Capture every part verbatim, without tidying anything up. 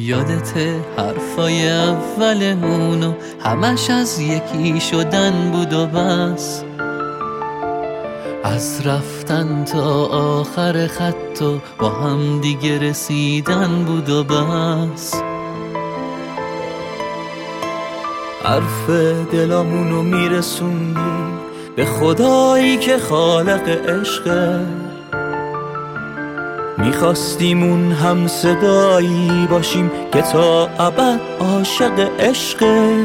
یادت حرفای اولمونو همش از یکی شدن بود و بس، از رفتن تا آخر خط و با هم دیگه رسیدن بود و بس. حرف دلامونو میرسوندیم به خدایی که خالق عشقه، میخواستیم اون هم صدایی باشیم که تا ابد عاشق عشقه.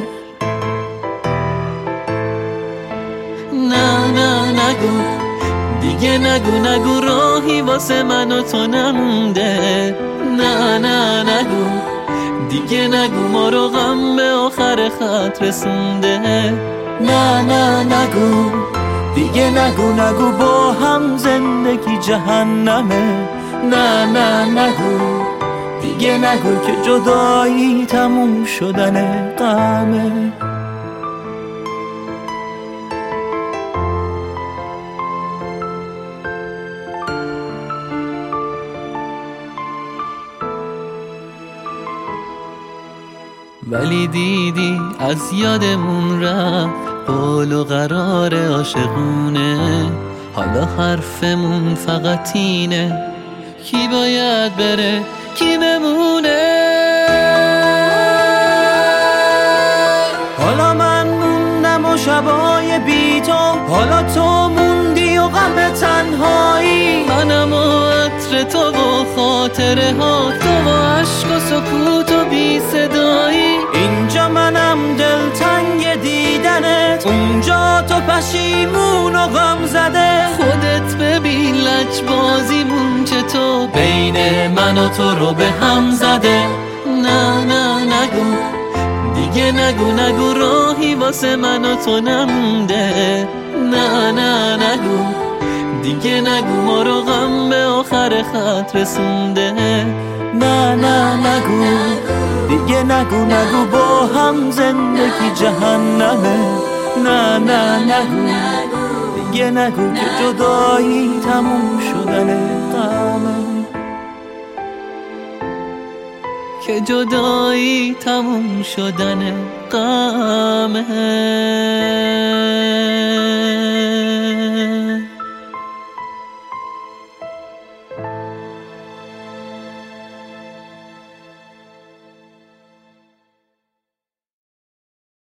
نه نه نگو دیگه، نگو نگو راهی واسه من و تو نمونده. نه نه نگو دیگه، نگو ما رو غم به آخر خط رسونده. نه نه نگو دیگه، نگو نگو با هم زندگی جهنمه. نه نه نگو دیگه، نگو که جدایی تموم شدن غمه. ولی دیدی از یادمون رفت قول و قرار عاشقونه. حالا حرفمون فقط اینه کی باید بره کی بمونه. حالا من موندم و شبای بی تو، حالا تو موندی و غم تنهایی. منم و عطر تو و خاطره ها، تو و عشق و سکوت و بی صدایی. اینجا منم دلتنگ دیدنت، اونجا تو پشیمون و غم زده. خودت ببین لجبازیمون چطور بین من و تو رو به هم زده. نه نه نگو دیگه، نگو نگو راهی واسه من و تو نمونده. نه نه نگو دیگه، نگو ما رو غم به آخر خط رسونده. نه نه نگو دیگه، نگو نگو با هم زندگی جهنمه. نه نه نگو دیگه، نگو که جدایی تموم شدن غمه. که جدایی تموم شدن غمه.